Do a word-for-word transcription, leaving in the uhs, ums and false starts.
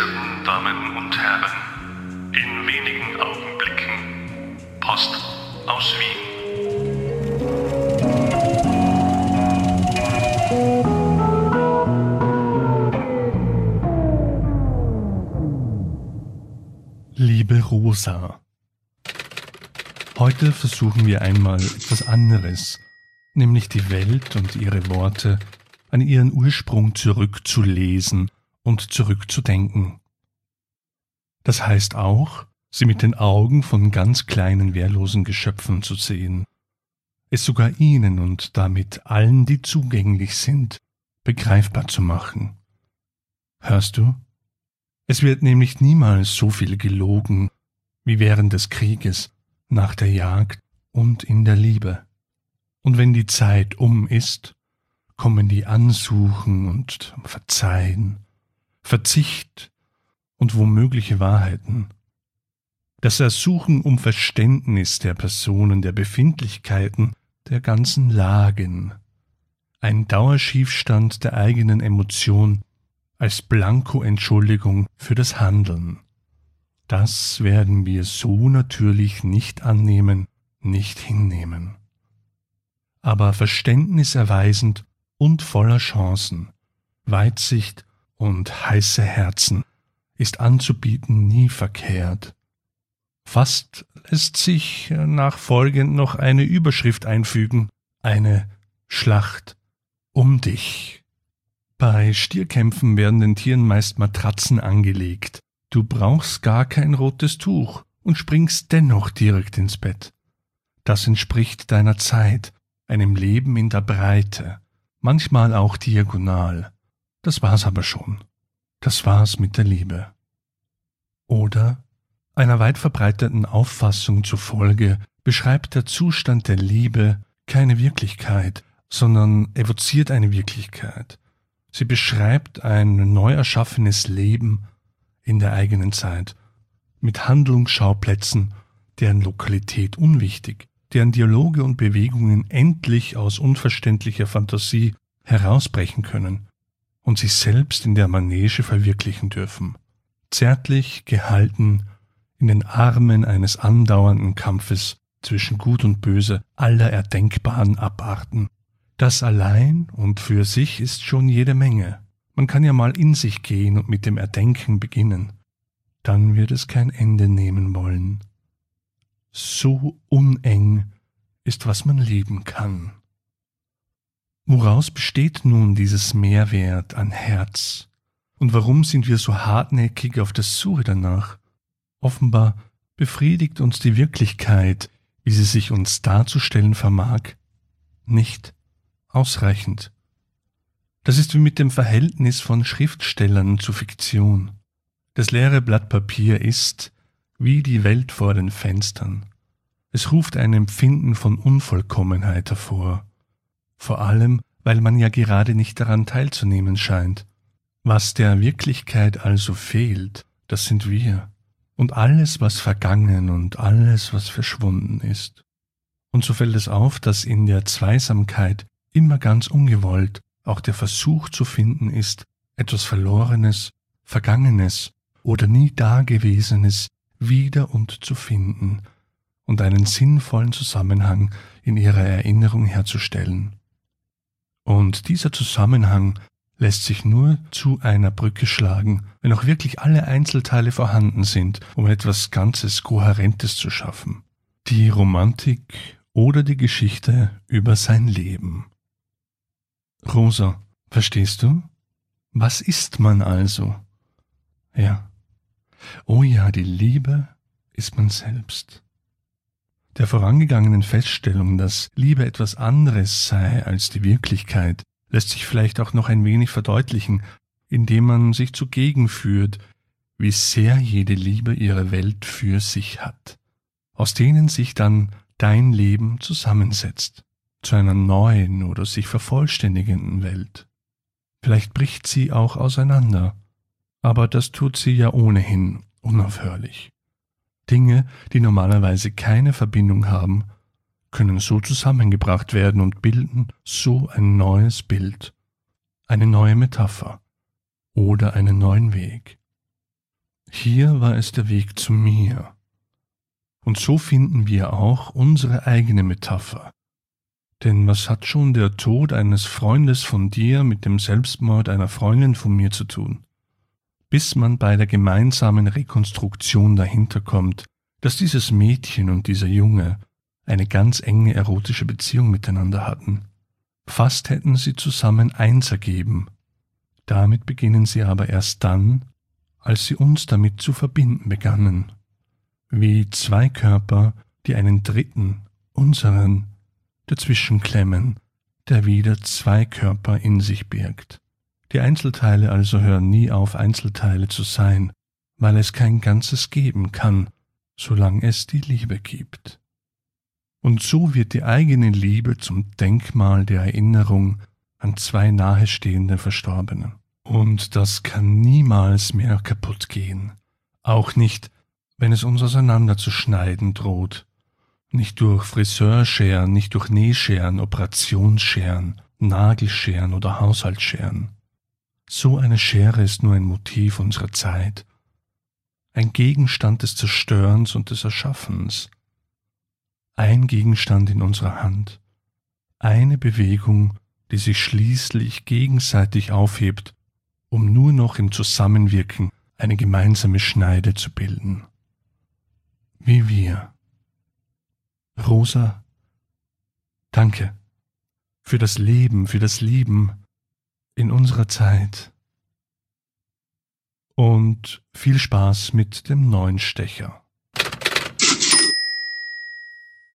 verehrten Damen und Herren, in wenigen Augenblicken Post aus Wien. Liebe Rosa, heute versuchen wir einmal etwas anderes, nämlich die Welt und ihre Worte an ihren Ursprung zurückzulesen und zurückzudenken. Das heißt auch, sie mit den Augen von ganz kleinen, wehrlosen Geschöpfen zu sehen, es sogar ihnen und damit allen, die zugänglich sind, begreifbar zu machen. Hörst du? Es wird nämlich niemals so viel gelogen wie während des Krieges, nach der Jagd und in der Liebe. Und wenn die Zeit um ist, kommen die Ansuchen und Verzeihen, Verzicht und womögliche Wahrheiten. Das Ersuchen um Verständnis der Personen, der Befindlichkeiten, der ganzen Lagen. Ein Dauerschiefstand der eigenen Emotion als Blanko-Entschuldigung für das Handeln. Das werden wir so natürlich nicht annehmen, nicht hinnehmen. Aber Verständnis erweisend und voller Chancen, Weitsicht und heiße Herzen ist anzubieten nie verkehrt. Fast lässt sich nachfolgend noch eine Überschrift einfügen, eine Schlacht um dich. Bei Stierkämpfen werden den Tieren meist Matratzen angelegt. Du brauchst gar kein rotes Tuch und springst dennoch direkt ins Bett. Das entspricht deiner Zeit, einem Leben in der Breite, manchmal auch diagonal. Das war's aber schon. Das war's mit der Liebe. Oder, einer weit verbreiteten Auffassung zufolge, beschreibt der Zustand der Liebe keine Wirklichkeit, sondern evoziert eine Wirklichkeit. Sie beschreibt ein neu erschaffenes Leben in der eigenen Zeit, mit Handlungsschauplätzen, deren Lokalität unwichtig, deren Dialoge und Bewegungen endlich aus unverständlicher Fantasie herausbrechen können und sich selbst in der Manege verwirklichen dürfen, zärtlich gehalten in den Armen eines andauernden Kampfes zwischen Gut und Böse aller erdenkbaren Abarten. Das allein und für sich ist schon jede Menge. Man kann ja mal in sich gehen und mit dem Erdenken beginnen. Dann wird es kein Ende nehmen wollen. So uneng ist, was man lieben kann. Woraus besteht nun dieses Mehrwert an Herz? Und warum sind wir so hartnäckig auf der Suche danach? Offenbar befriedigt uns die Wirklichkeit, wie sie sich uns darzustellen vermag, nicht ausreichend. Das ist wie mit dem Verhältnis von Schriftstellern zu Fiktion. Das leere Blatt Papier ist wie die Welt vor den Fenstern. Es ruft ein Empfinden von Unvollkommenheit hervor, vor allem, weil man ja gerade nicht daran teilzunehmen scheint. Was der Wirklichkeit also fehlt, das sind wir und alles, was vergangen und alles, was verschwunden ist. Und so fällt es auf, dass in der Zweisamkeit immer ganz ungewollt auch der Versuch zu finden ist, etwas Verlorenes, Vergangenes oder nie Dagewesenes wieder und zu finden und einen sinnvollen Zusammenhang in ihrer Erinnerung herzustellen. Und dieser Zusammenhang lässt sich nur zu einer Brücke schlagen, wenn auch wirklich alle Einzelteile vorhanden sind, um etwas Ganzes Kohärentes zu schaffen. Die Romantik oder die Geschichte über sein Leben. Rosa, verstehst du? Was ist man also? Ja. Oh ja, die Liebe ist man selbst. Der vorangegangenen Feststellung, dass Liebe etwas anderes sei als die Wirklichkeit, lässt sich vielleicht auch noch ein wenig verdeutlichen, indem man sich zugegen führt, wie sehr jede Liebe ihre Welt für sich hat, aus denen sich dann dein Leben zusammensetzt, zu einer neuen oder sich vervollständigenden Welt. Vielleicht bricht sie auch auseinander, aber das tut sie ja ohnehin unaufhörlich. Dinge, die normalerweise keine Verbindung haben, können so zusammengebracht werden und bilden so ein neues Bild, eine neue Metapher oder einen neuen Weg. Hier war es der Weg zu mir. Und so finden wir auch unsere eigene Metapher. Denn was hat schon der Tod eines Freundes von dir mit dem Selbstmord einer Freundin von mir zu tun? Bis man bei der gemeinsamen Rekonstruktion dahinter kommt, dass dieses Mädchen und dieser Junge eine ganz enge erotische Beziehung miteinander hatten. Fast hätten sie zusammen eins ergeben. Damit beginnen sie aber erst dann, als sie uns damit zu verbinden begannen. Wie zwei Körper, die einen dritten, unseren, dazwischen klemmen, der wieder zwei Körper in sich birgt. Die Einzelteile also hören nie auf, Einzelteile zu sein, weil es kein Ganzes geben kann, solange es die Liebe gibt. Und so wird die eigene Liebe zum Denkmal der Erinnerung an zwei nahestehende Verstorbene. Und das kann niemals mehr kaputt gehen, auch nicht, wenn es uns auseinanderzuschneiden droht, nicht durch Friseurscheren, nicht durch Nähscheren, Operationsscheren, Nagelscheren oder Haushaltsscheren. So eine Schere ist nur ein Motiv unserer Zeit, ein Gegenstand des Zerstörens und des Erschaffens, ein Gegenstand in unserer Hand, eine Bewegung, die sich schließlich gegenseitig aufhebt, um nur noch im Zusammenwirken eine gemeinsame Schneide zu bilden. Wie wir. Rosa, danke für das Leben, für das Lieben in unserer Zeit und viel Spaß mit dem neuen Stecher.